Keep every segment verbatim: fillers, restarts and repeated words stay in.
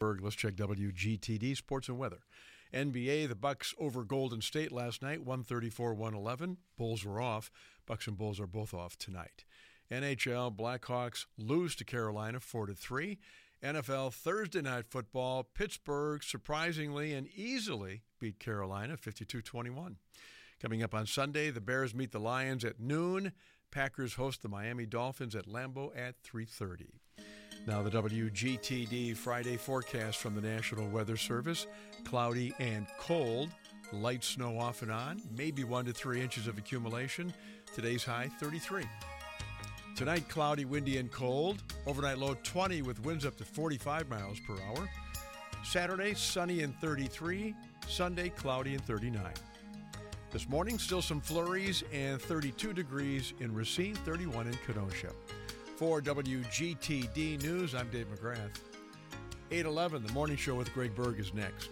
Berg. Let's check W G T D Sports and Weather. N B A, the Bucks over Golden State last night, one thirty-four to one eleven. Bulls were off. Bucks and Bulls are both off tonight. N H L, Blackhawks lose to Carolina four to three. N F L Thursday Night Football, Pittsburgh surprisingly and easily beat Carolina fifty-two twenty-one. Coming up on Sunday, the Bears meet the Lions at noon. Packers host the Miami Dolphins at Lambeau at three thirty. Now the W G T D Friday forecast from the National Weather Service. Cloudy and cold. Light snow off and on. Maybe one to three inches of accumulation. Today's high, thirty-three. Tonight, cloudy, windy, and cold. Overnight low, twenty with winds up to forty-five miles per hour. Saturday, sunny and thirty-three. Sunday, cloudy and thirty-nine. This morning, still some flurries and thirty-two degrees in Racine, thirty-one in Kenosha. For W G T D News, I'm Dave McGrath. eight eleven, the morning show with Greg Berg is next.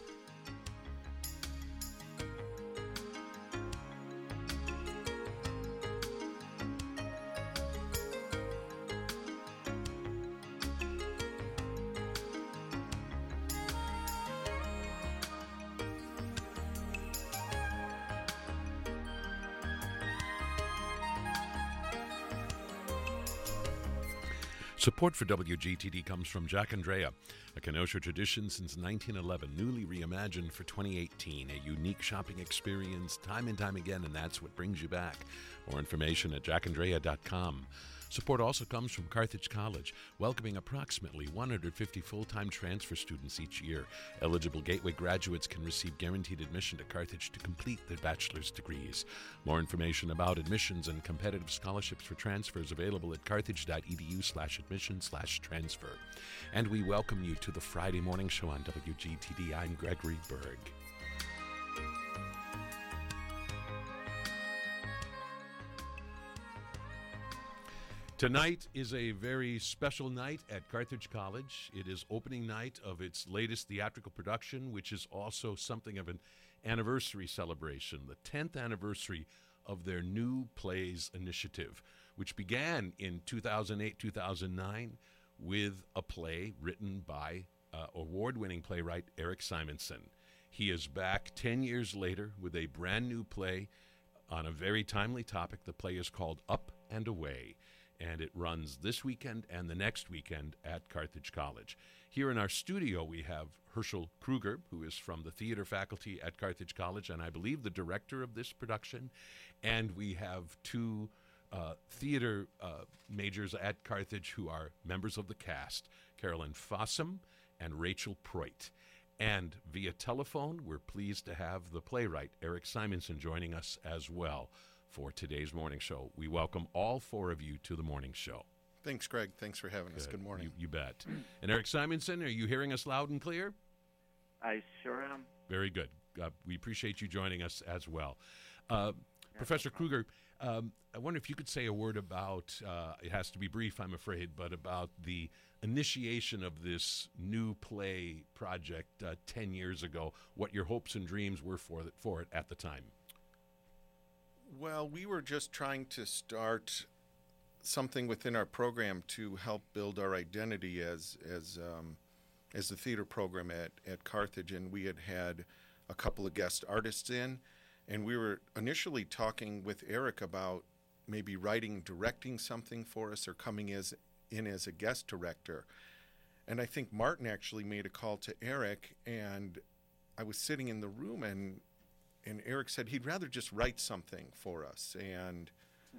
Support for W G T D comes from Jack Andrea, a Kenosha tradition since nineteen eleven, newly reimagined for twenty eighteen. A unique shopping experience time and time again, and that's what brings you back. More information at jack andrea dot com. Support also comes from Carthage College, welcoming approximately one hundred fifty full-time transfer students each year. Eligible Gateway graduates can receive guaranteed admission to Carthage to complete their bachelor's degrees. More information about admissions and competitive scholarships for transfers available at carthage.edu slash admission slash transfer. And we welcome you to the Friday morning show on W G T D. I'm Gregory Berg. Tonight is a very special night at Carthage College. It is opening night of its latest theatrical production, which is also something of an anniversary celebration, the tenth anniversary of their New Plays Initiative, which began in two thousand eight two thousand nine with a play written by uh, award-winning playwright Eric Simonson. He is back ten years later with a brand new play on a very timely topic. The play is called Up and Away, and it runs this weekend and the next weekend at Carthage College. Here in our studio, we have Herschel Kruger, who is from the theater faculty at Carthage College, and I believe the director of this production. And we have two uh, theater uh, majors at Carthage who are members of the cast, Carolyn Fossum and Rachel Proit. And via telephone, we're pleased to have the playwright, Eric Simonson, joining us as well for today's morning show. We welcome all four of you to the morning show. Thanks, Greg. Thanks for having Good. us. Good morning. You, you bet. And Eric Simonson, are you hearing us loud and clear? I sure am. Very good. Uh, we appreciate you joining us as well. Uh, yeah, Professor no Kruger, um, I wonder if you could say a word about, uh, it has to be brief, I'm afraid, but about the initiation of this new play project uh, ten years ago, what your hopes and dreams were for it, for it at the time. Well, we were just trying to start something within our program to help build our identity as as um, as the theater program at, at Carthage, and we had had a couple of guest artists in, and we were initially talking with Eric about maybe writing, directing something for us, or coming as in as a guest director. And I think Martin actually made a call to Eric, and I was sitting in the room, and and Eric said he'd rather just write something for us. And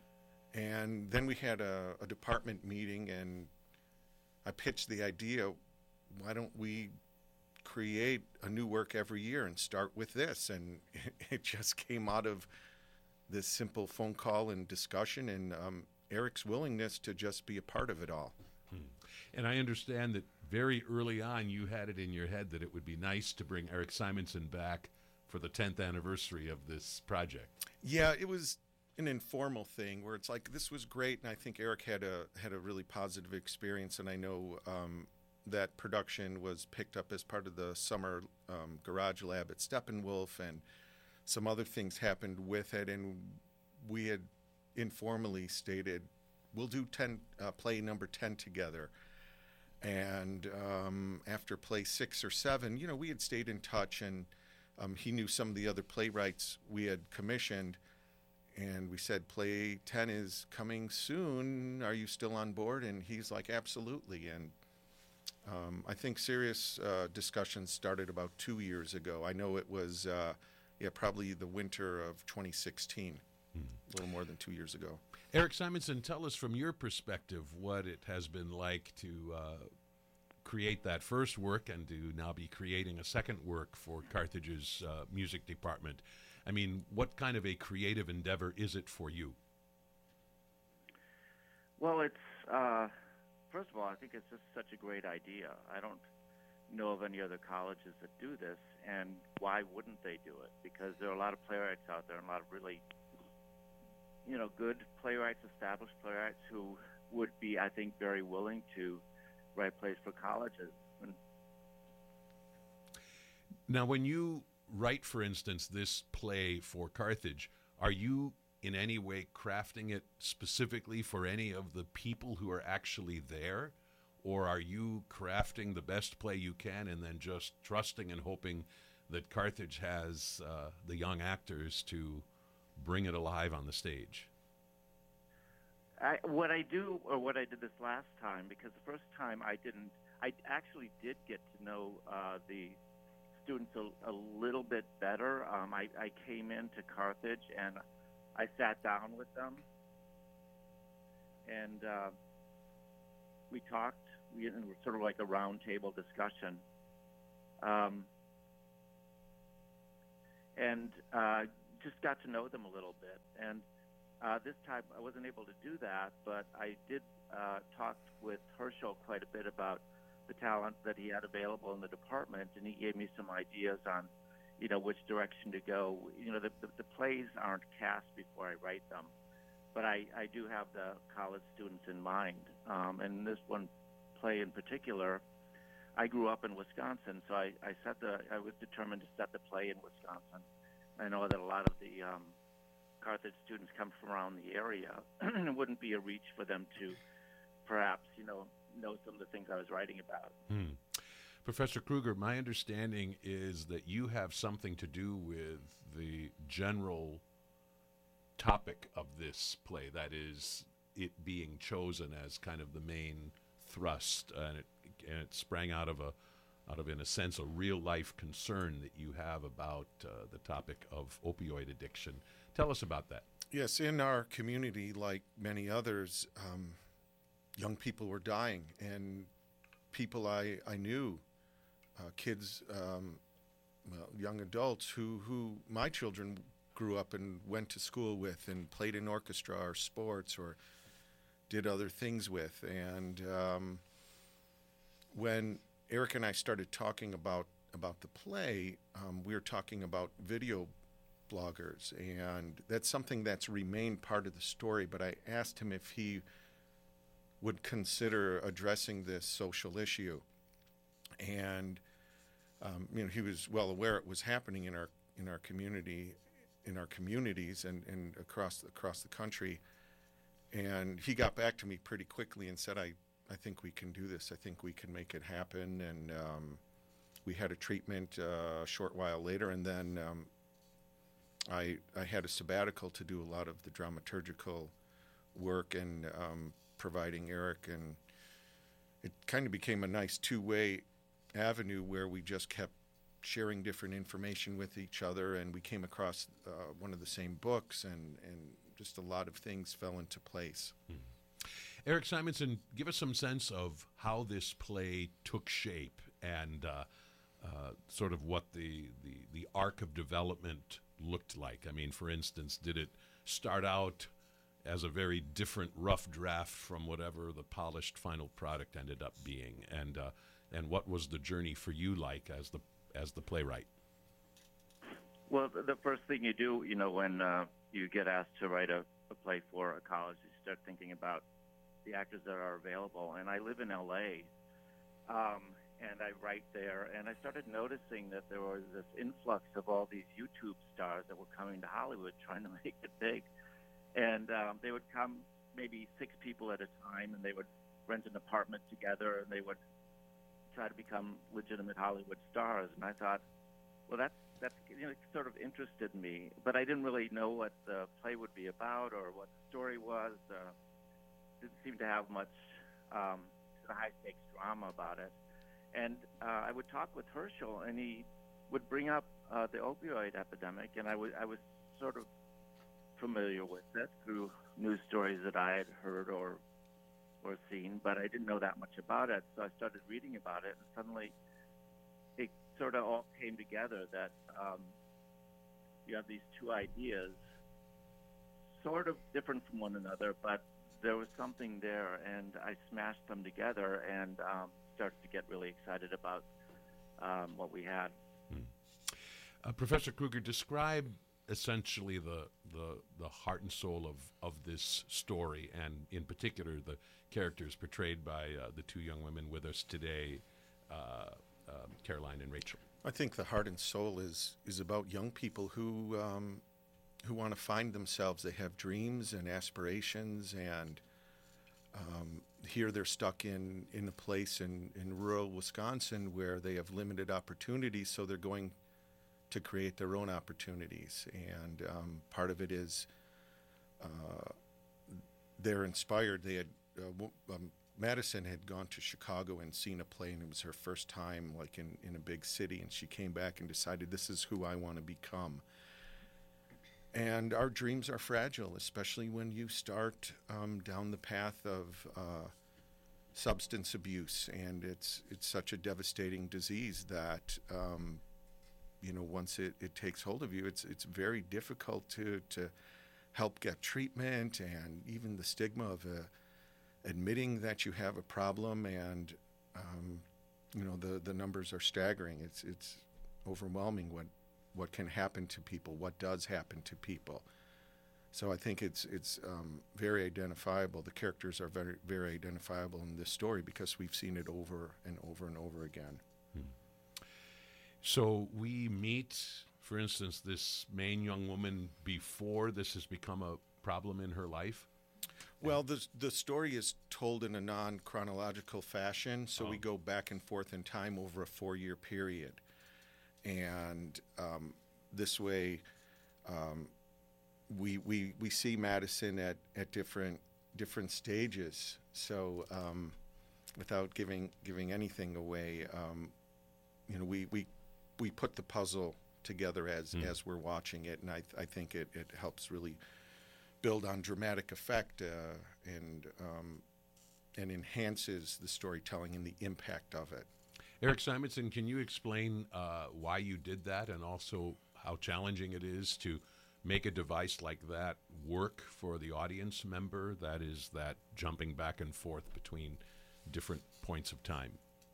and then we had a, a department meeting, and I pitched the idea, why don't we create a new work every year and start with this? And it, it just came out of this simple phone call and discussion, and um, Eric's willingness to just be a part of it all. Hmm. And I understand that very early on you had it in your head that it would be nice to bring Eric Simonson back for the tenth anniversary of this project. Yeah, it was an informal thing where it's like, this was great, and I think Eric had a had a really positive experience, and I know um, that production was picked up as part of the summer um, garage lab at Steppenwolf, and some other things happened with it, and we had informally stated, we'll do ten uh, play number ten together. And um, after play six or seven, you know, we had stayed in touch, and um, he knew some of the other playwrights we had commissioned. And we said, play ten is coming soon. Are you still on board? And he's like, absolutely. And um, I think serious uh, discussions started about two years ago. I know it was, uh, yeah, probably the winter of twenty sixteen, hmm. a little more than two years ago. Eric Simonson, tell us from your perspective what it has been like to uh, create that first work and to now be creating a second work for Carthage's uh, music department. I mean, what kind of a creative endeavor is it for you? Well, it's, uh, first of all, I think it's just such a great idea. I don't know of any other colleges that do this, and why wouldn't they do it? Because there are a lot of playwrights out there, and a lot of really, you know, good playwrights, established playwrights who would be, I think, very willing to write plays for colleges. And now, when you write, for instance, this play for Carthage, are you in any way crafting it specifically for any of the people who are actually there? Or are you crafting the best play you can and then just trusting and hoping that Carthage has uh, the young actors to bring it alive on the stage? I, what I do, or what I did this last time, because the first time I didn't, I actually did get to know uh, the students a, a little bit better. Um, I, I came into Carthage and I sat down with them, and uh, we talked. We it was sort of like a round table discussion, um, and uh, just got to know them a little bit. And uh, this time I wasn't able to do that, but I did uh, talk with Herschel quite a bit about the talent that he had available in the department, and he gave me some ideas on, you know, which direction to go. You know, the, the, the plays aren't cast before I write them, but I, I do have the college students in mind. Um, and this one play in particular, I grew up in Wisconsin, so I, I set the I was determined to set the play in Wisconsin. I know that a lot of the um, Carthage students come from around the area, and it wouldn't be a reach for them to perhaps, you know, know some of the things I was writing about. Hmm. Professor Kruger, my understanding is that you have something to do with the general topic of this play, that is, it being chosen as kind of the main thrust, and it, and it sprang out of a, out of, in a sense, a real-life concern that you have about uh, the topic of opioid addiction. Tell us about that. Yes, in our community, like many others, um, young people were dying, and people I, I knew, uh, kids, um, well, young adults who, who my children grew up and went to school with and played in orchestra or sports or did other things with. And um, when Eric and I started talking about, about the play, um, we were talking about video bloggers, and that's something that's remained part of the story, but I asked him if he would consider addressing this social issue. And um, you know, he was well aware it was happening in our in our community, in our communities, and, and across across the country. And he got back to me pretty quickly and said, "I I think we can do this. I think we can make it happen." And um, we had a treatment uh, a short while later, and then um, I I had a sabbatical to do a lot of the dramaturgical work and um, providing Eric, and it kind of became a nice two-way avenue where we just kept sharing different information with each other, and we came across uh, one of the same books, and, and just a lot of things fell into place. Hmm. Eric Simonson, give us some sense of how this play took shape and uh, uh, sort of what the, the, the arc of development looked like. I mean, for instance, did it start out as a very different rough draft from whatever the polished final product ended up being, and uh, and what was the journey for you like as the as the playwright? Well, the, the first thing you do, you know, when uh, you get asked to write a, a play for a college, you start thinking about the actors that are available. And I live in L A, um, and I write there, and I started noticing that there was this influx of all these YouTube stars that were coming to Hollywood trying to make it big. And um, they would come maybe six people at a time, and they would rent an apartment together, and they would try to become legitimate Hollywood stars. And I thought, well, that's that's you know sort of interested me, but I didn't really know what the play would be about or what the story was. Uh, didn't seem to have much um, high stakes drama about it. And uh, I would talk with Herschel, and he would bring up uh, the opioid epidemic, and I was I was sort of familiar with it through news stories that I had heard or or seen, but I didn't know that much about it. So I started reading about it, and suddenly it sort of all came together that um, you have these two ideas, sort of different from one another, but there was something there, and I smashed them together and um, started to get really excited about um, what we had. Hmm. Uh, Professor Kruger, describe essentially the, the the heart and soul of, of this story, and in particular the characters portrayed by uh, the two young women with us today, uh, um, Caroline and Rachel. I think the heart and soul is is about young people who um, who want to find themselves. They have dreams and aspirations, and um, here they're stuck in, in a place in, in rural Wisconsin where they have limited opportunities, so they're going to create their own opportunities. And um, part of it is uh, they're inspired. They had uh, w- um, Madison had gone to Chicago and seen a play, and it was her first time like in, in a big city, and she came back and decided, this is who I want to become. And our dreams are fragile, especially when you start um, down the path of uh, substance abuse, and it's it's such a devastating disease that um, you know once it, it takes hold of you, it's it's very difficult to to help get treatment, and even the stigma of uh, admitting that you have a problem, and um, you know the the numbers are staggering. It's it's overwhelming what. what can happen to people, what does happen to people. So I think it's it's um, very identifiable. The characters are very, very identifiable in this story because we've seen it over and over and over again. Hmm. So we meet, for instance, this main young woman before this has become a problem in her life? Well, the the story is told in a non-chronological fashion, so Oh. we go back and forth in time over a four-year period. And um, this way, um, we, we we see Madison at, at different different stages. So um, without giving giving anything away, um, you know, we, we we put the puzzle together as Mm. as we're watching it, and I I think it, it helps really build on dramatic effect uh, and um, and enhances the storytelling and the impact of it. Eric Simonson, can you explain uh, why you did that, and also how challenging it is to make a device like that work for the audience member, that is, that jumping back and forth between different points of time?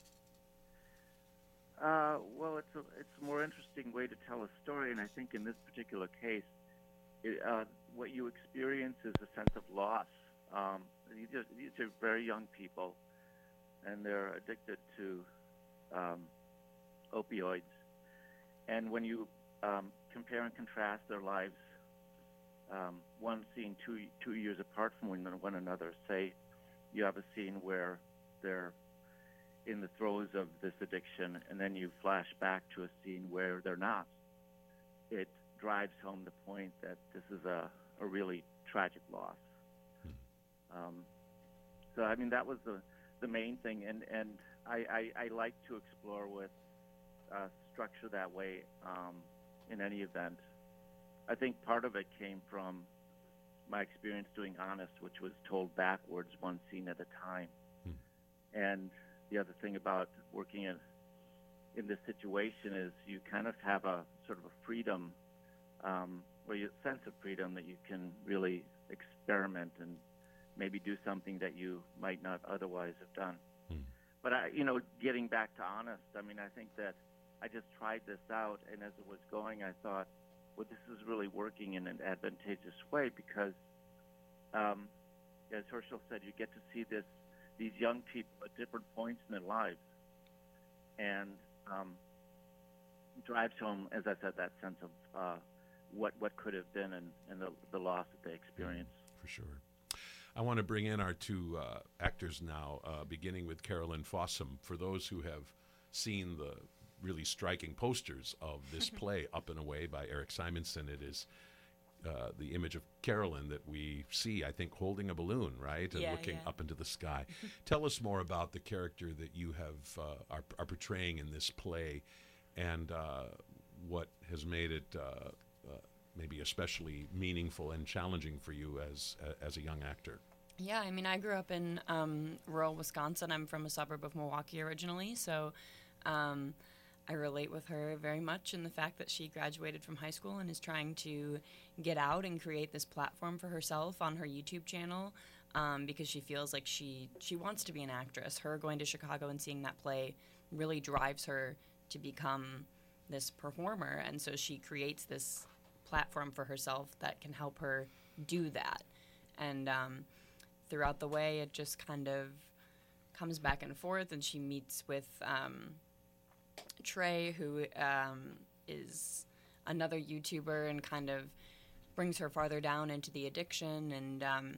Uh, well, it's a it's a more interesting way to tell a story, and I think in this particular case, it, uh, what you experience is a sense of loss. Um, these, are, these are very young people, and they're addicted to um, opioids. And when you um, compare and contrast their lives, um, one scene two two years apart from one, one another, say you have a scene where they're in the throes of this addiction, and then you flash back to a scene where they're not. It drives home the point that this is a, a really tragic loss. Hmm. Um, so, I mean, that was the, the main thing, and, and I, I, I like to explore with uh, structure that way um, in any event. I think part of it came from my experience doing Honest, which was told backwards, one scene at a time. Hmm. And the other thing about working in in this situation is you kind of have a sort of a freedom, um, or a sense of freedom that you can really experiment and maybe do something that you might not otherwise have done. Hmm. But I, you know, getting back to Honest, I mean, I think that I just tried this out, and as it was going, I thought, well, this is really working in an advantageous way because, um, as Herschel said, you get to see this these young people at different points in their lives, and um, drives home, as I said, that sense of uh, what what could have been and, and the, the loss that they experience. For sure. I want to bring in our two uh, actors now, uh, beginning with Carolyn Fossum. For those who have seen the really striking posters of this play, Up and Away by Eric Simonson, it is uh, the image of Carolyn that we see, I think, holding a balloon, right? And Yeah, looking yeah. up into the sky. Tell us more about the character that you have uh, are, are portraying in this play, and uh, what has made it uh, uh, maybe especially meaningful and challenging for you as uh, as a young actor. Yeah, I mean, I grew up in um, rural Wisconsin. I'm from a suburb of Milwaukee originally, so um, I relate with her very much in the fact that she graduated from high school and is trying to get out and create this platform for herself on her YouTube channel um, because she feels like she, she wants to be an actress. Her going to Chicago and seeing that play really drives her to become this performer, and so she creates this platform for herself that can help her do that. And um, throughout the way, it just kind of comes back and forth, and she meets with um, Trey, who um, is another YouTuber, and kind of brings her farther down into the addiction. And um,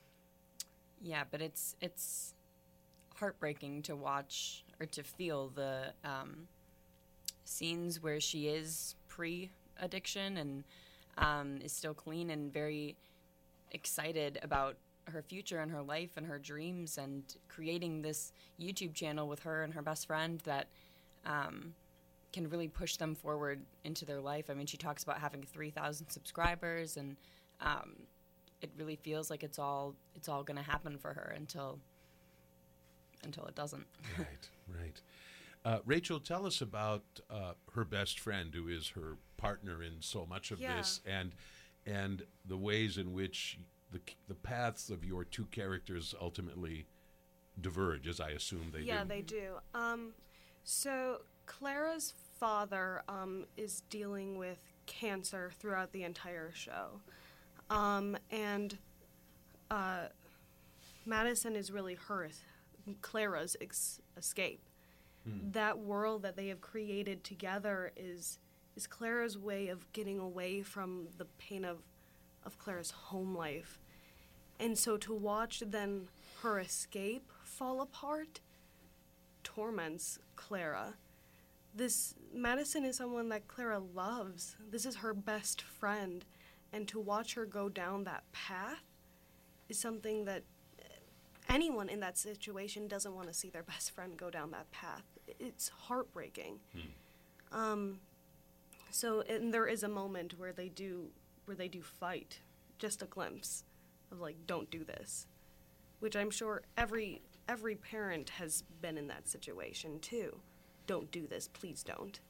yeah, but it's it's heartbreaking to watch or to feel the um, scenes where she is pre-addiction and um, is still clean and very excited about her future and her life and her dreams, and creating this YouTube channel with her and her best friend that um, can really push them forward into their life. I mean, she talks about having three thousand subscribers, and um, it really feels like it's all it's all going to happen for her until until it doesn't. Right, right. Uh, Rachel, tell us about uh, her best friend, who is her partner in so much of Yeah. this, and and the ways in which the the paths of your two characters ultimately diverge, as I assume they yeah, do. they do. Um, so Clara's father um, is dealing with cancer throughout the entire show, um, and uh, Madison is really her, Clara's ex- escape. That world that they have created together is is Clara's way of getting away from the pain of of Clara's home life. And so to watch then her escape fall apart torments Clara. This Madison is someone that Clara loves. This is her best friend, and to watch her go down that path is something that anyone in that situation doesn't want to see their best friend go down that path. It's heartbreaking. Hmm. Um, so and there is a moment where they do where they do fight, just a glimpse of like, don't do this, which I'm sure every every parent has been in that situation too. Don't do this, please don't.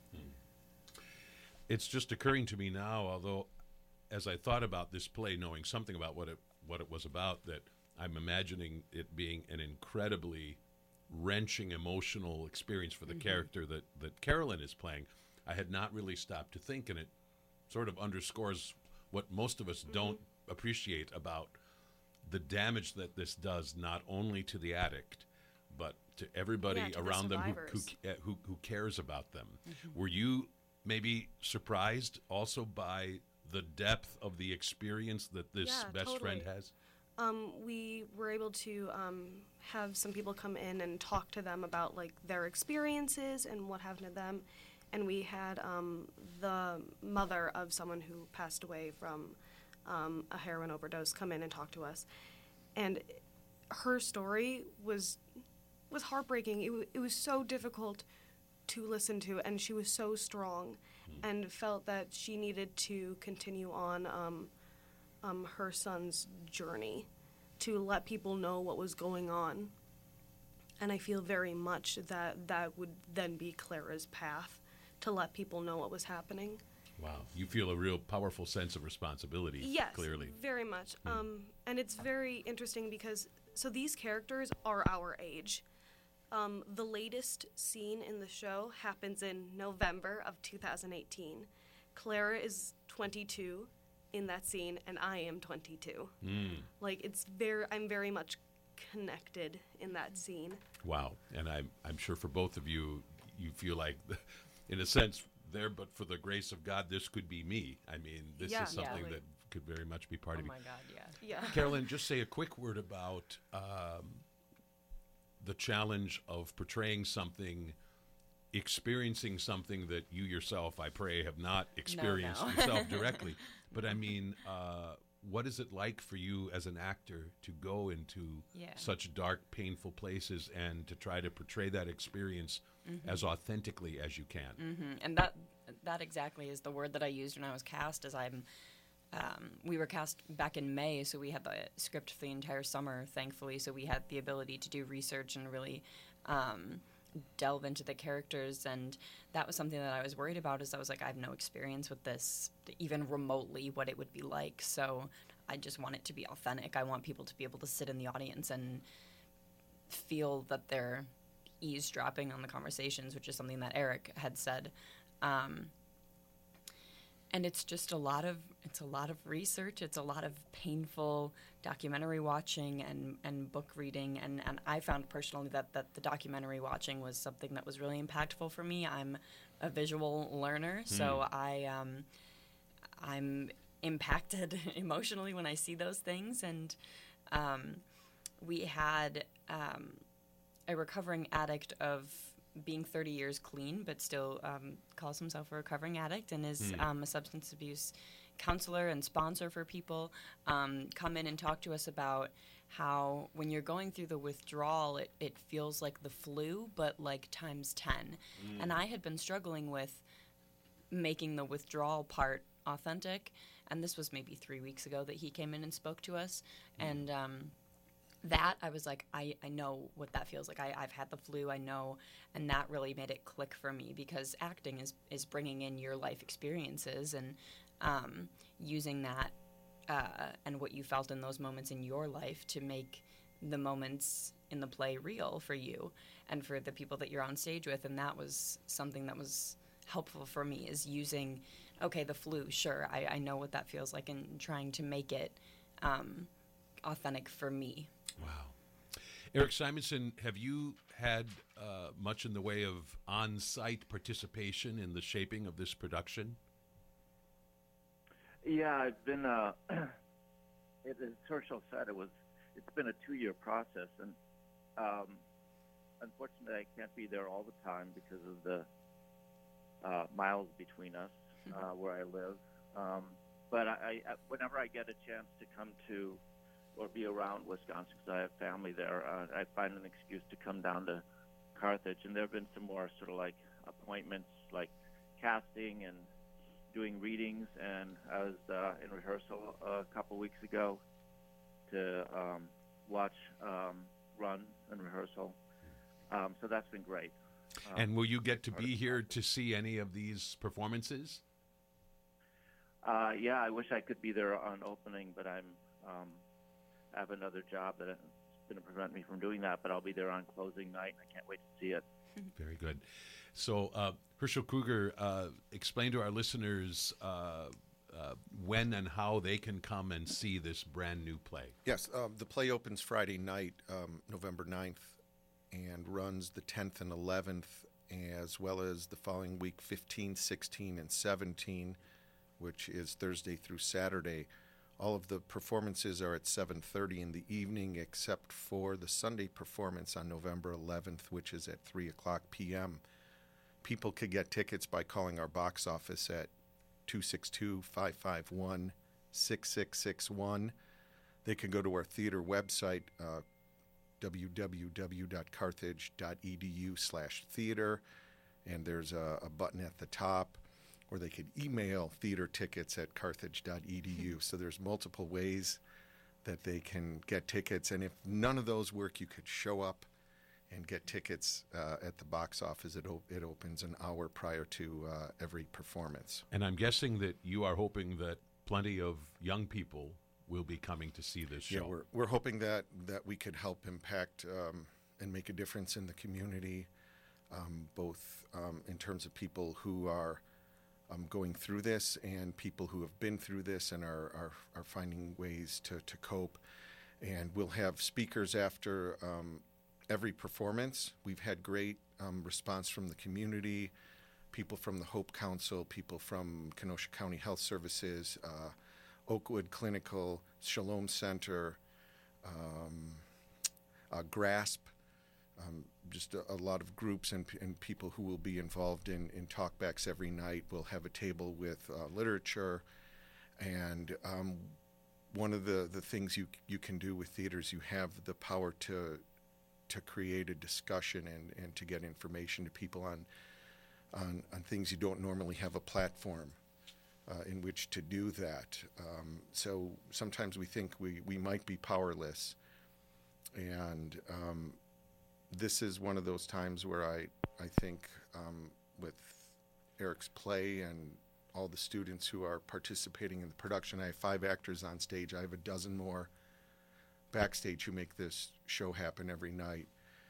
It's just occurring to me now, although as I thought about this play, knowing something about what it what it was about, that I'm imagining it being an incredibly wrenching emotional experience for the Mm-hmm. character that, that Carolyn is playing. I had not really stopped to think, and it sort of underscores what most of us Mm-hmm. don't appreciate about the damage that this does, not only to the addict, but to everybody Yeah, to the around them who, who, survivors. uh, who, who cares about them. Mm-hmm. Were you maybe surprised also by the depth of the experience that this Yeah, best friend totally. has? Um, we were able to um, have some people come in and talk to them about like their experiences and what happened to them, and we had um, the mother of someone who passed away from um, a heroin overdose come in and talk to us, and her story was was heartbreaking. It, w- it was so difficult to listen to, and she was so strong, and felt that she needed to continue on. Um, Um, her son's journey to let people know what was going on. And I feel very much that that would then be Clara's path, to let people know what was happening. Wow. You feel a real powerful sense of responsibility, Yes, clearly. very much. Um, and it's very interesting because, so these characters are our age. Um, the latest scene in the show happens in November of two thousand eighteen. Clara is twenty-two in that scene, and I am twenty-two. Mm. Like, it's very, I'm very much connected in that scene. Wow. And I'm, I'm sure for both of you, you feel like, in a sense, there, but for the grace of God, this could be me. I mean, this Yeah. is something Yeah. that could very much be part Oh of you. my God, yeah. Yeah. Carolyn, just say a quick word about um, the challenge of portraying something, experiencing something that you yourself, I pray, have not experienced no. yourself directly. But I mean, uh, what is it like for you as an actor to go into Yeah. such dark, painful places and to try to portray that experience as authentically as you can? Mm, and that that exactly is the word that I used when I was cast. As I'm, um, we were cast back in May, so we had the script for the entire summer, thankfully. So we had the ability to do research and really um, delve into the characters. And that was something that I was worried about. Is I was like, I have no experience with this, even remotely, what it would be like. So I just want it to be authentic. I want people to be able to sit in the audience and feel that they're eavesdropping on the conversations, which is something that Eric had said. Um, and it's just a lot of it's a lot of research. It's a lot of painful documentary watching and, and book reading. And, and I found personally that, that the documentary watching was something that was really impactful for me. I'm a visual learner, so I um, I'm impacted emotionally when I see those things. And um, we had um, a recovering addict of being thirty years clean, but still um, calls himself a recovering addict and is um, a substance abuse counselor and sponsor for people, um, come in and talk to us about how when you're going through the withdrawal, it, it feels like the flu, but like times ten. And I had been struggling with making the withdrawal part authentic, and this was maybe three weeks ago that he came in and spoke to us. And um, that, I was like, I, I know what that feels like. I, I've had the flu, I know. And that really made it click for me, because acting is, is bringing in your life experiences and um, using that uh, and what you felt in those moments in your life to make the moments in the play real for you and for the people that you're on stage with. And that was something that was helpful for me, is using, okay, the flu, sure, I, I know what that feels like, and trying to make it um, authentic for me. Wow. Eric Simonson, have you had uh, much in the way of on-site participation in the shaping of this production? Yeah, I've been. Uh, it, as Herschel said, it was. It's been a two-year process, and um, unfortunately, I can't be there all the time because of the uh, miles between us uh, where I live. Um, but I, I, whenever I get a chance to come to or be around Wisconsin, because I have family there, uh, I find an excuse to come down to Carthage. And there have been some more sort of like appointments, like casting and doing readings. And I was uh, in rehearsal a couple weeks ago to um, watch um, run and rehearsal. Um, so that's been great. Um, And will you get to be here to see any of these performances? Uh, yeah, I wish I could be there on opening, but I'm um, I have another job that is going to prevent me from doing that. But I'll be there on closing night, and I can't wait to see it. Very good. So, uh, Herschel Kruger, uh, explain to our listeners uh, uh, when and how they can come and see this brand new play. Yes, um, the play opens Friday night, um, November ninth, and runs the tenth and eleventh, as well as the following week, fifteen, sixteen, and seventeen, which is Thursday through Saturday. All of the performances are at seven thirty in the evening, except for the Sunday performance on November eleventh, which is at three o'clock p.m. People could get tickets by calling our box office at two six two, five five one, six six six one. They can go to our theater website, uh, w w w dot carthage dot e d u slash theater, and there's a, a button at the top, or they could email theater tickets at carthage dot e d u. So there's multiple ways that they can get tickets, and if none of those work, you could show up and get tickets uh, at the box office. It, op- it opens an hour prior to uh, every performance. And I'm guessing that you are hoping that plenty of young people will be coming to see this show. Yeah, we're we're hoping that that we could help impact um, and make a difference in the community, um, both um, in terms of people who are um, going through this and people who have been through this and are are, are finding ways to, to cope. And we'll have speakers after um, every performance. We've had great um, response from the community, people from the Hope Council, people from Kenosha County Health Services, uh, Oakwood Clinical, Shalom Center, um, uh, GRASP, um, just a, a lot of groups and, and people who will be involved in, in talkbacks every night. We'll have a table with uh, literature, and um, one of the, the things you you can do with theaters, you have the power to to create a discussion and, and to get information to people on, on on things you don't normally have a platform uh, in which to do that. Um, so sometimes we think we, we might be powerless, and um, this is one of those times where I, I think um, with Eric's play and all the students who are participating in the production, I have five actors on stage. I have a dozen more backstage who make this show happen every night.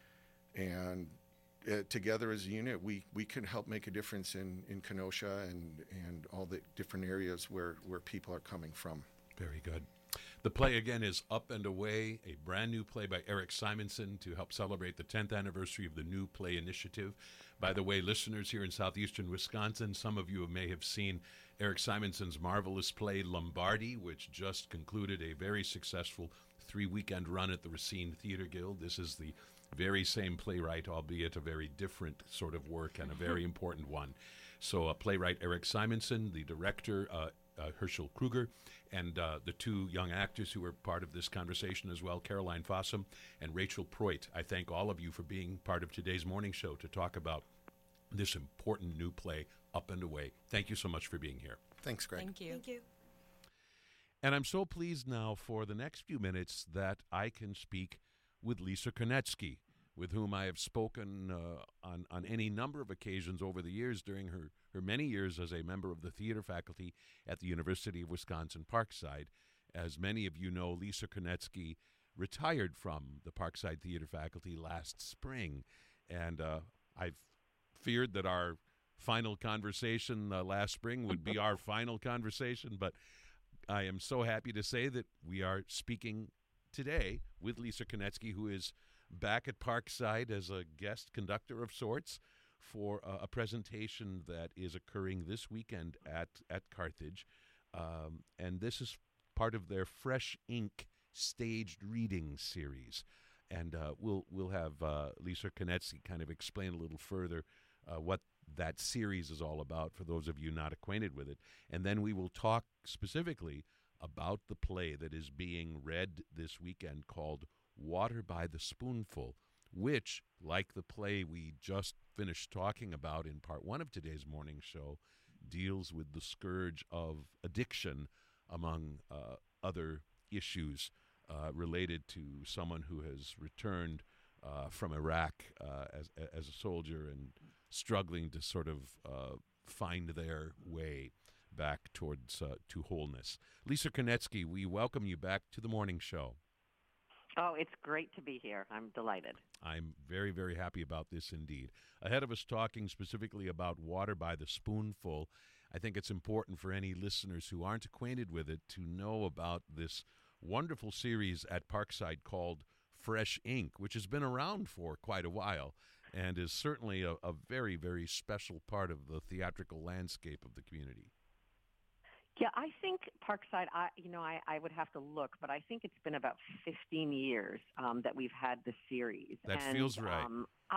And uh, together as a unit, we, we can help make a difference in, in Kenosha and, and all the different areas where, where people are coming from. Very good. The play, again, is Up and Away, a brand new play by Eric Simonson to help celebrate the tenth anniversary of the New Play Initiative. By the way, listeners here in southeastern Wisconsin, some of you may have seen Eric Simonson's marvelous play Lombardi, which just concluded a very successful three-weekend run at the Racine Theater Guild. This is the very same playwright, albeit a very different sort of work and a very important one. So uh, playwright Eric Simonson, the director uh, uh, Herschel Kruger, and uh, the two young actors who were part of this conversation as well, Caroline Fossum and Rachel Proit. I thank all of you for being part of today's morning show to talk about this important new play, Up and Away. Thank you so much for being here. Thanks, Greg. Thank you. Thank you. And I'm so pleased now for the next few minutes that I can speak with Lisa Konecki, with whom I have spoken uh, on, on any number of occasions over the years during her, her many years as a member of the theater faculty at the University of Wisconsin-Parkside. As many of you know, Lisa Konecki retired from the Parkside Theater faculty last spring, and uh, I've feared that our final conversation uh, last spring would be our final conversation, but I am so happy to say that we are speaking today with Lisa Konecki, who is back at Parkside as a guest conductor of sorts for uh, a presentation that is occurring this weekend at, at Carthage. Um, and this is part of their Fresh Ink staged reading series. And uh, we'll we'll have uh, Lisa Konecki kind of explain a little further uh, what that series is all about for those of you not acquainted with it. And then we will talk specifically about the play that is being read this weekend called Water by the Spoonful, which, like the play we just finished talking about in part one of today's morning show, deals with the scourge of addiction, among uh, other issues uh, related to someone who has returned uh, from Iraq uh, as, as a soldier and struggling to sort of uh, find their way back towards uh, to wholeness. Lisa Konecki, we welcome you back to the morning show. Oh, it's great to be here. I'm delighted. I'm very, very happy about this indeed. Ahead of us talking specifically about Water by the Spoonful, I think it's important for any listeners who aren't acquainted with it to know about this wonderful series at Parkside called Fresh Ink, which has been around for quite a while and is certainly a, a very, very special part of the theatrical landscape of the community. Yeah, I think Parkside, I, you know, I, I would have to look, but I think it's been about fifteen years um, that we've had the series. That and, feels right. Um, I,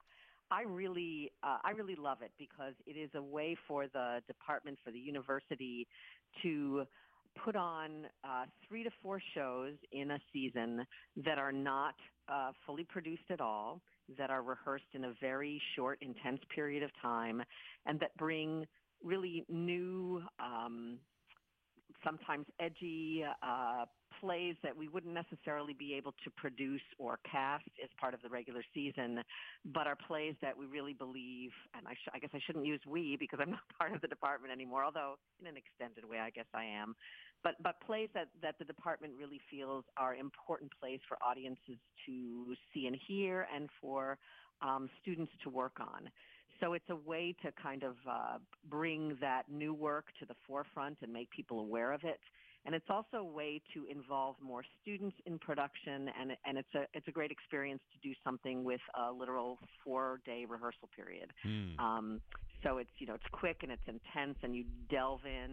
I really, uh, I really love it because it is a way for the department, for the university, to put on uh, three to four shows in a season that are not uh, fully produced at all, that are rehearsed in a very short, intense period of time, and that bring really new, um, sometimes edgy uh, plays that we wouldn't necessarily be able to produce or cast as part of the regular season, but are plays that we really believe, and I, sh- I guess I shouldn't use we because I'm not part of the department anymore, although in an extended way I guess I am, but, but plays that, that the department really feels are important plays for audiences to see and hear and for um, students to work on. So it's a way to kind of uh, bring that new work to the forefront and make people aware of it. And it's also a way to involve more students in production, and and it's a it's a great experience to do something with a literal four-day rehearsal period. Hmm. Um, so it's you know it's quick and it's intense, and you delve in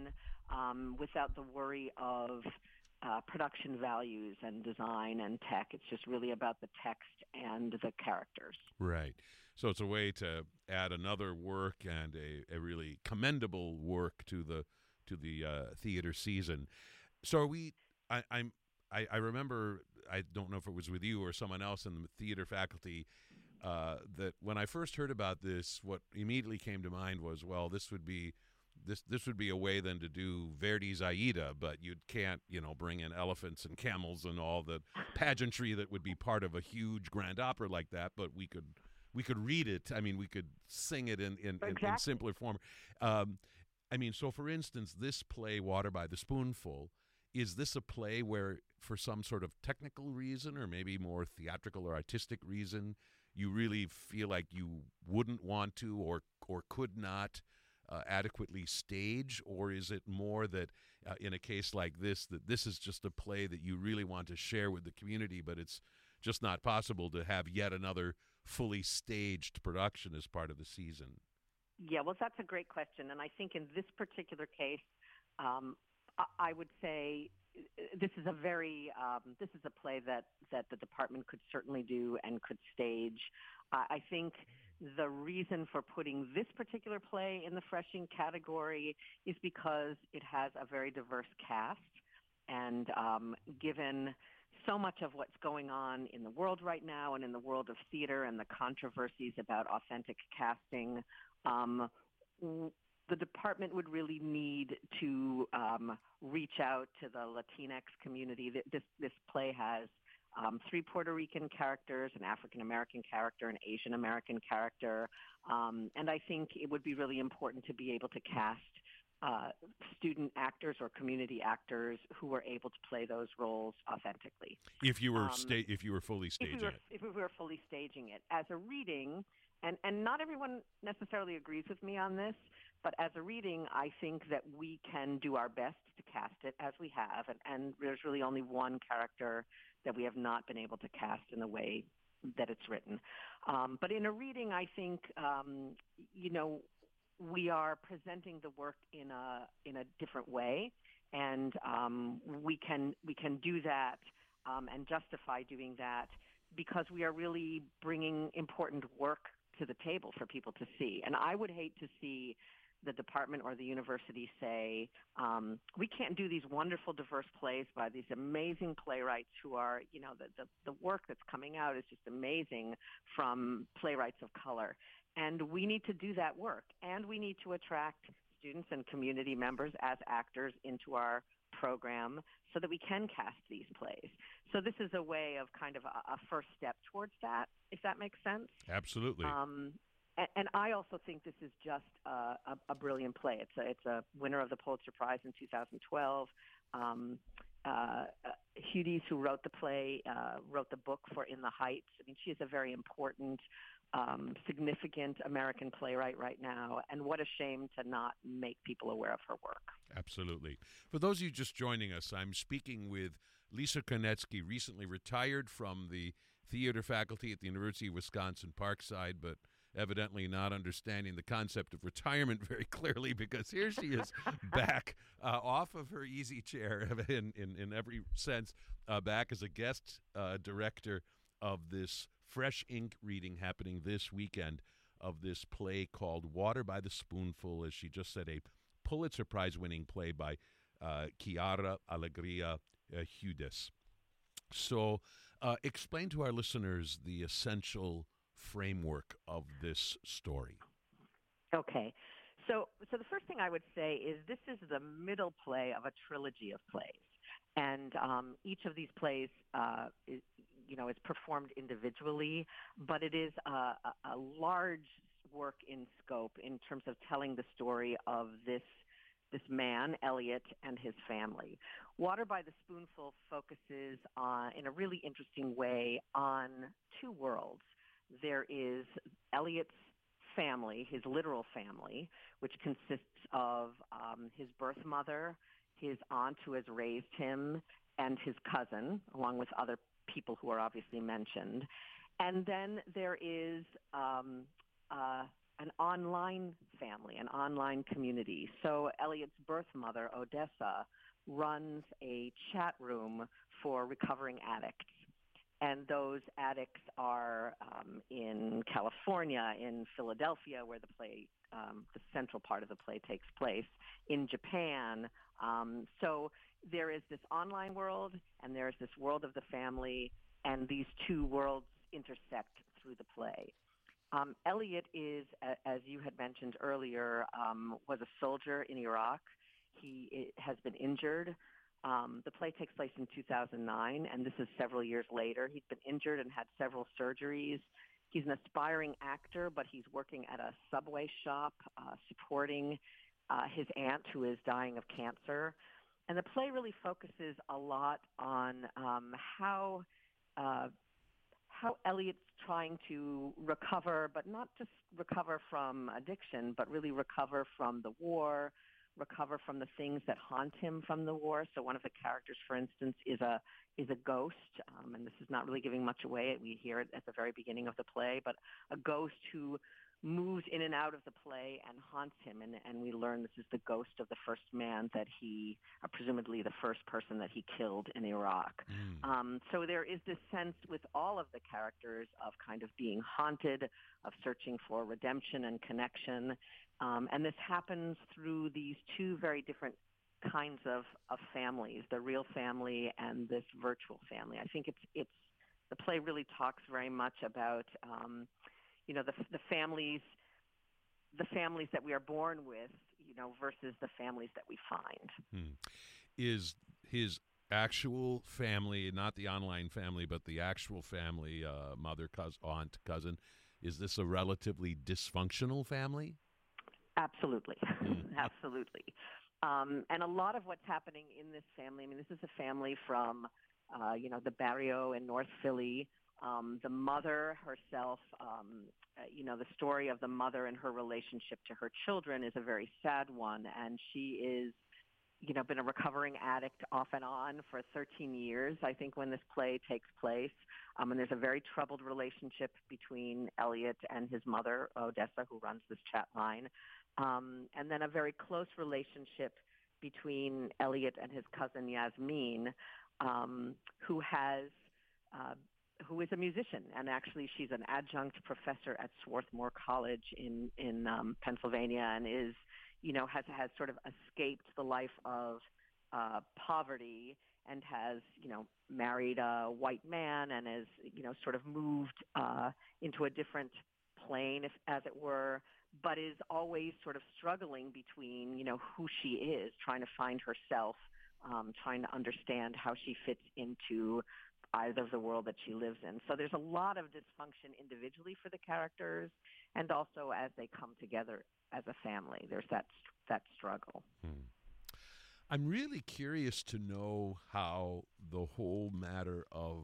um, without the worry of uh, production values and design and tech. It's just really about the text and the characters. Right. So it's a way to add another work and a, a really commendable work to the to the uh, theater season. So are we? I, I'm. I, I remember. I don't know if it was with you or someone else in the theater faculty. Uh, that when I first heard about this, what immediately came to mind was, well, this would be this this would be a way then to do Verdi's Aida, but you can't, you know, bring in elephants and camels and all the pageantry that would be part of a huge grand opera like that. But we could we could read it. I mean, we could sing it in in, Exactly. in, in simpler form. Um, I mean, so for instance, this play, Water by the Spoonful, is this a play where, for some sort of technical reason or maybe more theatrical or artistic reason, you really feel like you wouldn't want to or or could not uh, adequately stage? Or is it more that uh, in a case like this, that this is just a play that you really want to share with the community, but it's just not possible to have yet another fully staged production as part of the season? Yeah, well, that's a great question. And I think in this particular case, um, I, I would say this is a very um, this is a play that, that the department could certainly do and could stage. Uh, I think the reason for putting this particular play in the Freshing category is because it has a very diverse cast, and um, given so much of what's going on in the world right now and in the world of theater and the controversies about authentic casting, um, w- the department would really need to um, reach out to the Latinx community. This this play has um, three Puerto Rican characters, an African American character, an Asian American character, um, and I think it would be really important to be able to cast uh, student actors or community actors who were able to play those roles authentically. If you were Um, sta- if you were fully staging if we were, it. if we were fully staging it. As a reading, and, and not everyone necessarily agrees with me on this, but as a reading, I think that we can do our best to cast it as we have, and, and there's really only one character that we have not been able to cast in the way that it's written. Um, but in a reading, I think, um, you know, we are presenting the work in a in a different way, and um, we can we can do that um, and justify doing that because we are really bringing important work to the table for people to see. And I would hate to see the department or the university say, um, we can't do these wonderful diverse plays by these amazing playwrights who are, you know, the, the, the work that's coming out is just amazing from playwrights of color. And we need to do that work. And we need to attract students and community members as actors into our program so that we can cast these plays. So this is a way of kind of a, a first step towards that, if that makes sense. Absolutely. Um, and, and I also think this is just a, a, a brilliant play. It's a, it's a winner of the Pulitzer Prize in two thousand twelve. Um, uh, Hudes, who wrote the play, uh, wrote the book for In the Heights. I mean, she is a very important, um, significant American playwright right now, and what a shame to not make people aware of her work. Absolutely. For those of you just joining us, I'm speaking with Lisa Konecki, recently retired from the theater faculty at the University of Wisconsin-Parkside, but evidently not understanding the concept of retirement very clearly, because here she is back uh, off of her easy chair in, in, in every sense, uh, back as a guest uh, director of this Fresh Ink reading happening this weekend of this play called Water by the Spoonful, as she just said, a Pulitzer Prize-winning play by uh, Chiara Alegria uh, Hudes. So uh, explain to our listeners the essential framework of this story. Okay. So so the first thing I would say is this is the middle play of a trilogy of plays. And um, each of these plays, uh, is, you know, is performed individually, but it is a, a, a large work in scope in terms of telling the story of this this man, Elliot, and his family. Water by the Spoonful focuses on, in a really interesting way, on two worlds. There is Elliot's family, his literal family, which consists of um, his birth mother, his aunt who has raised him, and his cousin, along with other people who are obviously mentioned. And then there is um, uh, an online family, an online community. So Elliot's birth mother, Odessa, runs a chat room for recovering addicts. And those addicts are um, in California, in Philadelphia, where the play, um, the central part of the play takes place, in Japan. Um, so there is this online world, and there is this world of the family, and these two worlds intersect through the play. Um, Elliot is, a- as you had mentioned earlier, um, was a soldier in Iraq. He i- has been injured. Um, the play takes place in two thousand nine, and this is several years later. He's been injured and had several surgeries. He's an aspiring actor, but he's working at a Subway shop uh, supporting uh, his aunt who is dying of cancer. And the play really focuses a lot on um, how uh, how Elliot's trying to recover, but not just recover from addiction, but really recover from the war, recover from the things that haunt him from the war. So one of the characters, for instance, is a is a ghost, um, and this is not really giving much away. We hear it at the very beginning of the play, but a ghost who moves in and out of the play and haunts him, and, and we learn this is the ghost of the first man that he, uh, presumably the first person that he killed in Iraq. Mm. Um, so there is this sense with all of the characters of kind of being haunted, of searching for redemption and connection, um, and this happens through these two very different kinds of, of families, the real family and this virtual family. I think it's it's the play really talks very much about um, you know, the, the families, the families that we are born with, you know, versus the families that we find. Hmm. Is his actual family, not the online family, but the actual family, uh, mother, cousin, aunt, cousin, is this a relatively dysfunctional family? Absolutely. Hmm. Absolutely. Um, and a lot of what's happening in this family, I mean, this is a family from, uh, you know, the barrio in North Philly. Um, the mother herself, um, uh, you know, the story of the mother and her relationship to her children is a very sad one. And she is, you know, been a recovering addict off and on for thirteen years, I think, when this play takes place. Um, and there's a very troubled relationship between Elliot and his mother, Odessa, who runs this chat line. Um, and then a very close relationship between Elliot and his cousin, Yasmin, um, who has... Uh, who is a musician, and actually she's an adjunct professor at Swarthmore College in in um, Pennsylvania, and is, you know, has has sort of escaped the life of uh, poverty, and has, you know, married a white man, and has, you know, sort of moved uh, into a different plane, if, as it were, but is always sort of struggling between, you know, who she is, trying to find herself, um, trying to understand how she fits into either of the world that she lives in. So there's a lot of dysfunction individually for the characters, and also as they come together as a family. There's that that struggle. Hmm. I'm really curious to know how the whole matter of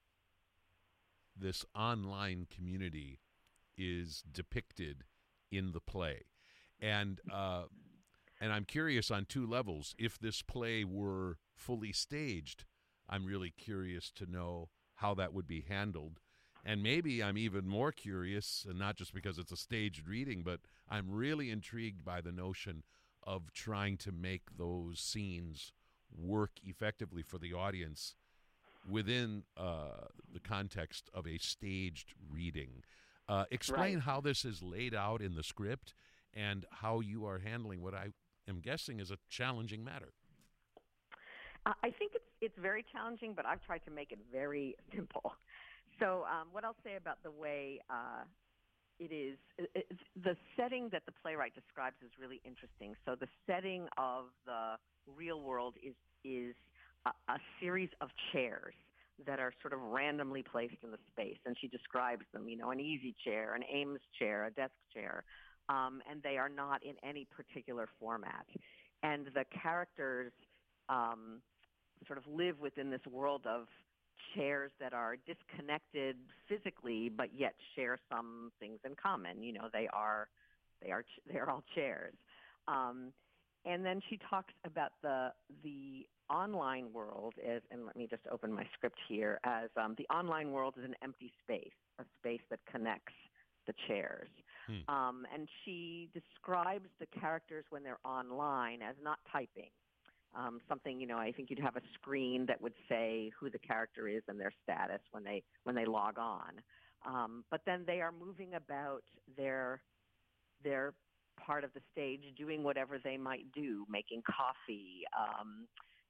this online community is depicted in the play. And uh, and I'm curious on two levels. If this play were fully staged, I'm really curious to know how that would be handled. And maybe I'm even more curious, and not just because it's a staged reading, but I'm really intrigued by the notion of trying to make those scenes work effectively for the audience within uh, the context of a staged reading. Uh, explain Right. how this is laid out in the script and how you are handling what I am guessing is a challenging matter. Uh, I think it's it's very challenging, but I've tried to make it very simple. So um, what I'll say about the way uh, it is, it, it, the setting that the playwright describes is really interesting. So the setting of the real world is is a, a series of chairs that are sort of randomly placed in the space, and she describes them, you know, an easy chair, an Ames chair, a desk chair, um, and they are not in any particular format. And the characters um, sort of live within this world of chairs that are disconnected physically, but yet share some things in common. You know, they are they are they are all chairs. Um, and then she talks about the the online world as, and let me just open my script here, as um, the online world is an empty space, a space that connects the chairs. Hmm. Um, and she describes the characters when they're online as not typing. Um, something, you know, I think you'd have a screen that would say who the character is and their status when they when they log on. Um, but then they are moving about their their part of the stage, doing whatever they might do, making coffee. Um,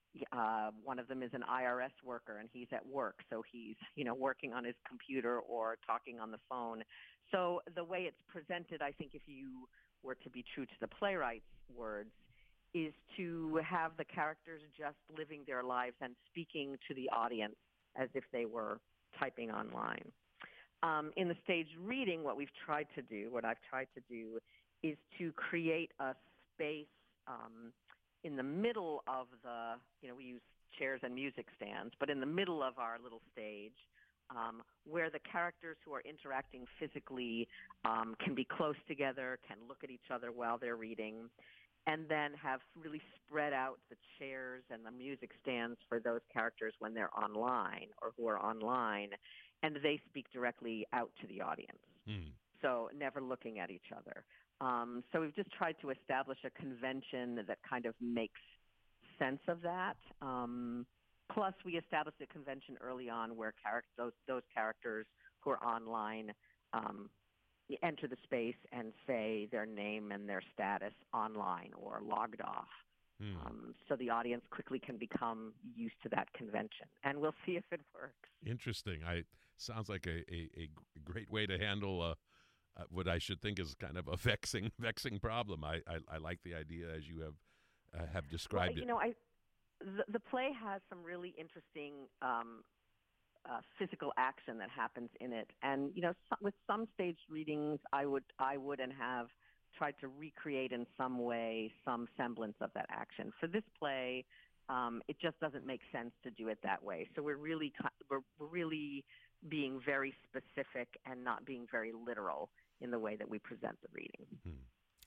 uh, one of them is an I R S worker, and he's at work, so he's, you know, working on his computer or talking on the phone. So the way it's presented, I think, if you were to be true to the playwright's words, is to have the characters just living their lives and speaking to the audience as if they were typing online. Um, in the staged reading, what we've tried to do, what I've tried to do, is to create a space um, in the middle of the, you know, we use chairs and music stands, but in the middle of our little stage, um, where the characters who are interacting physically um, can be close together, can look at each other while they're reading, and then have really spread out the chairs and the music stands for those characters when they're online or who are online, and they speak directly out to the audience. Mm. So never looking at each other. Um, so we've just tried to establish a convention that kind of makes sense of that. Um, plus, we established a convention early on where char- those, those characters who are online um, enter the space and say their name and their status online or logged off. Mm. Um, so the audience quickly can become used to that convention, and we'll see if it works. Interesting. I sounds like a, a, a great way to handle uh, uh, what I should think is kind of a vexing vexing problem. I, I, I like the idea as you have uh, have described well, you it. You know, I the, the play has some really interesting Um, Uh, physical action that happens in it, and you know, so, with some staged readings, I would, I would, and have tried to recreate in some way some semblance of that action. For this play, um, it just doesn't make sense to do it that way. So we're really, we're really being very specific and not being very literal in the way that we present the reading. Hmm.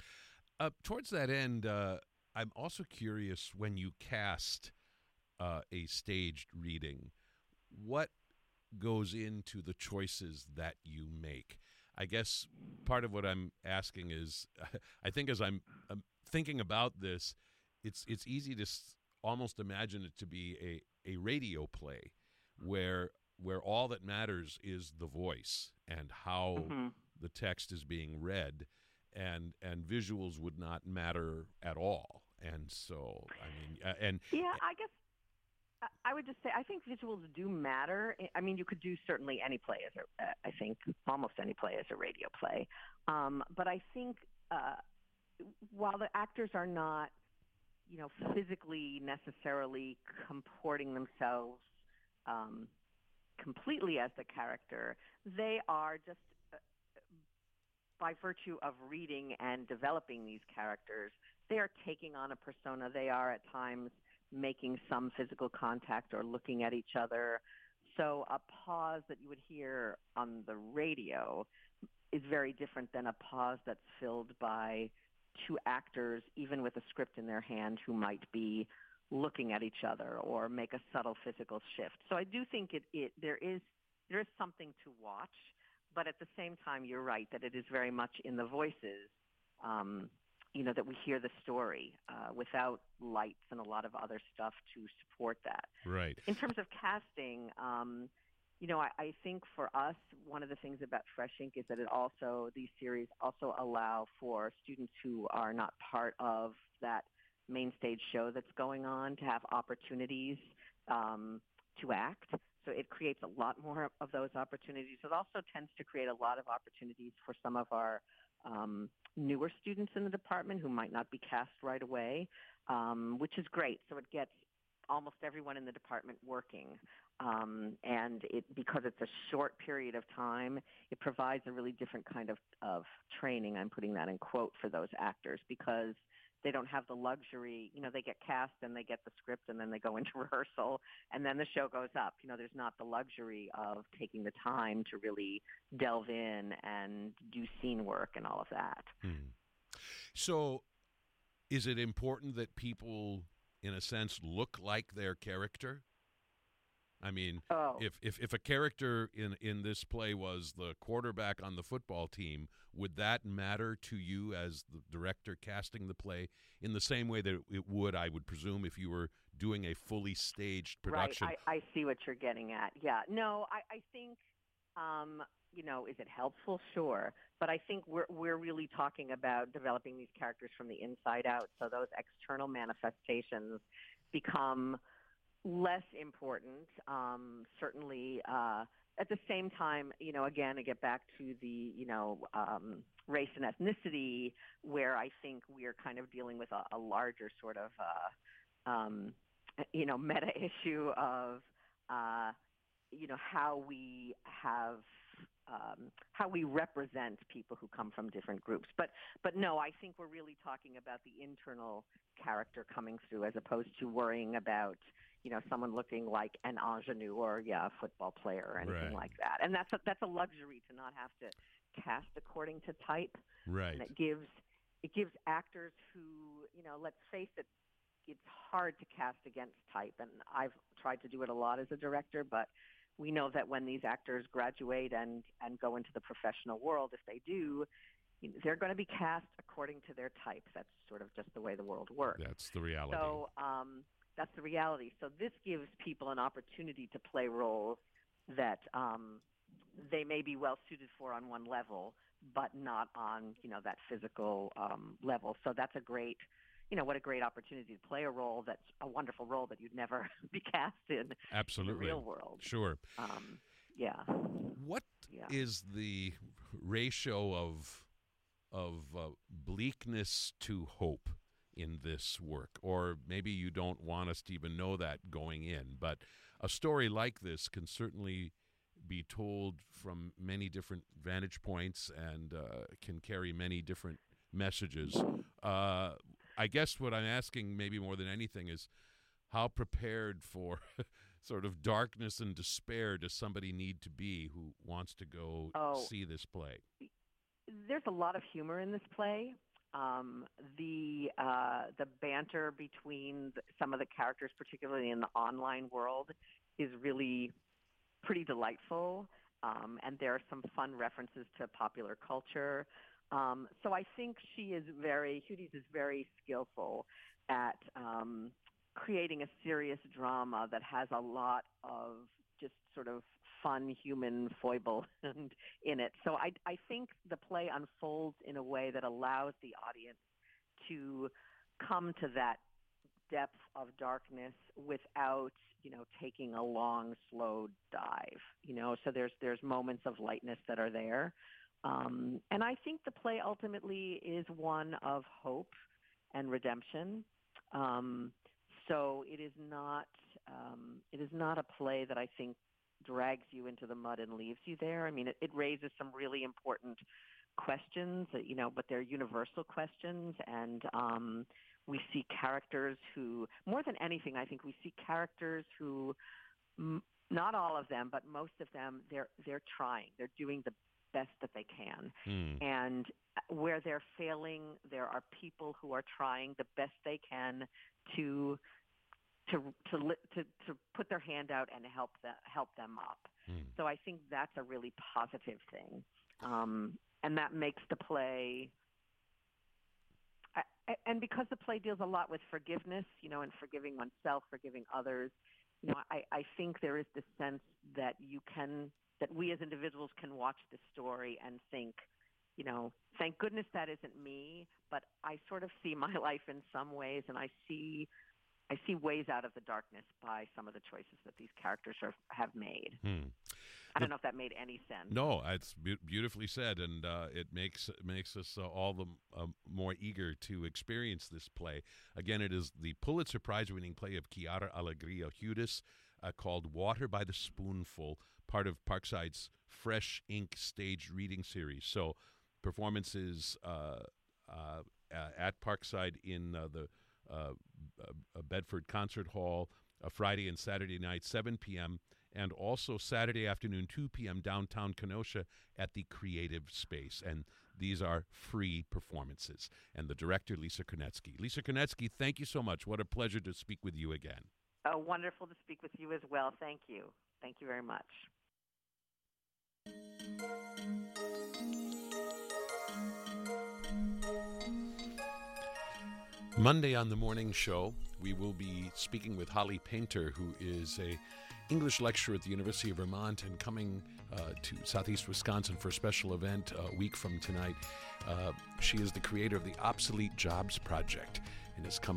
Uh, towards that end, uh, I'm also curious when you cast uh, a staged reading, what goes into the choices that you make? I guess part of what I'm asking is, I think as I'm, I'm thinking about this, it's it's easy to s- almost imagine it to be a, a radio play where where all that matters is the voice and how mm-hmm. the text is being read, and and visuals would not matter at all. And so, I mean, uh, and yeah, I guess. I would just say I think visuals do matter. I mean, you could do certainly any play as a, uh, I think almost any play as a radio play. Um, but I think uh, while the actors are not, you know, physically necessarily comporting themselves um, completely as the character, they are just uh, by virtue of reading and developing these characters, they are taking on a persona. They are at times making some physical contact or looking at each other. So a pause that you would hear on the radio is very different than a pause that's filled by two actors, even with a script in their hand, who might be looking at each other or make a subtle physical shift. So I do think it, it there is there is something to watch, but at the same time, you're right that it is very much in the voices um, you know, that we hear the story uh, without lights and a lot of other stuff to support that. Right. In terms of casting, um, you know, I, I think for us, one of the things about Fresh Ink is that it also, these series also allow for students who are not part of that main stage show that's going on to have opportunities um, to act. So it creates a lot more of those opportunities. It also tends to create a lot of opportunities for some of our um, newer students in the department who might not be cast right away, um, which is great. So it gets almost everyone in the department working. Um, and it, because it's a short period of time, it provides a really different kind of, of training. I'm putting that in quote for those actors because they don't have the luxury, you know, they get cast and they get the script and then they go into rehearsal and then the show goes up. You know, there's not the luxury of taking the time to really delve in and do scene work and all of that. Hmm. So is it important that people, in a sense, look like their character? I mean, Oh. if, if if a character in in this play was the quarterback on the football team, would that matter to you as the director casting the play in the same way that it would, I would presume, if you were doing a fully staged production? Right, I, I see what you're getting at. Yeah, no, I, I think, um, you know, is it helpful? Sure, but I think we're we're really talking about developing these characters from the inside out. So those external manifestations become less important. Um, certainly, uh, at the same time, you know, again, I get back to the, you know, um, race and ethnicity, where I think we are kind of dealing with a, a larger sort of, uh, um, you know, meta issue of, uh, you know, how we have, um, how we represent people who come from different groups. But, but no, I think we're really talking about the internal character coming through, as opposed to worrying about, you know, someone looking like an ingenue or, yeah, a football player or anything Right. like that. And that's a, that's a luxury to not have to cast according to type. Right. And it gives it gives actors who, you know, let's face it, it's hard to cast against type. And I've tried to do it a lot as a director, but we know that when these actors graduate and, and go into the professional world, if they do, you know, they're going to be cast according to their types. That's sort of just the way the world works. That's the reality. So um, that's the reality. So this gives people an opportunity to play roles that um, they may be well suited for on one level, but not on, you know, that physical um, level. So that's a great, you know, what a great opportunity to play a role that's a wonderful role that you'd never be cast in Absolutely. the real world. Sure. Um, yeah. What is Yeah. the ratio of of uh, bleakness to hope in this work? Or maybe you don't want us to even know that going in, but a story like this can certainly be told from many different vantage points and uh, can carry many different messages. Uh, I guess what I'm asking maybe more than anything is, how prepared for sort of darkness and despair does somebody need to be who wants to go Oh. see this play? There's a lot of humor in this play. Um, the uh, the banter between the, some of the characters, particularly in the online world, is really pretty delightful. Um, and there are some fun references to popular culture. Um, so I think she is very, Hudes is very skillful at um, creating a serious drama that has a lot of just sort of fun human foible and in it. So I, I think the play unfolds in a way that allows the audience to come to that depth of darkness without, you know, taking a long, slow dive. You know, so there's there's moments of lightness that are there. Um, and I think the play ultimately is one of hope and redemption. Um, so it is not um, it is not a play that I think drags you into the mud and leaves you there. I mean, it, it raises some really important questions, you know, but they're universal questions. And um, we see characters who, more than anything, I think we see characters who, m- not all of them, but most of them, they're they're trying. They're doing the best that they can. Hmm. And where they're failing, there are people who are trying the best they can to to to li- to, to put their hand out and help the, help them up. Hmm. So I think that's a really positive thing, um, and that makes the play. I, and because the play deals a lot with forgiveness, you know, and forgiving oneself, forgiving others, you know, I, I think there is this sense that you can, that we as individuals can watch the story and think, you know, thank goodness that isn't me, but I sort of see my life in some ways, and I see I see ways out of the darkness by some of the choices that these characters are, have made. Hmm. I don't know if that made any sense. No, it's be- beautifully said, and uh, it makes it makes us uh, all the uh, more eager to experience this play. Again, it is the Pulitzer Prize-winning play of Chiara Alegria Hudes, uh, called Water by the Spoonful, part of Parkside's Fresh Ink staged reading series. So performances uh, uh, at Parkside in uh, the uh, uh, Bedford Concert Hall, uh, Friday and Saturday night, seven p.m., and also Saturday afternoon, two p.m., downtown Kenosha at the Creative Space. And these are free performances. And the director, Lisa Konecki. Lisa Konecki, thank you so much. What a pleasure to speak with you again. Uh, wonderful to speak with you as well. Thank you. Thank you very much. Monday on the morning show, we will be speaking with Holly Painter, who is a English lecturer at the University of Vermont and coming uh, to Southeast Wisconsin for a special event a week from tonight. Uh, she is the creator of the Obsolete Jobs Project and is coming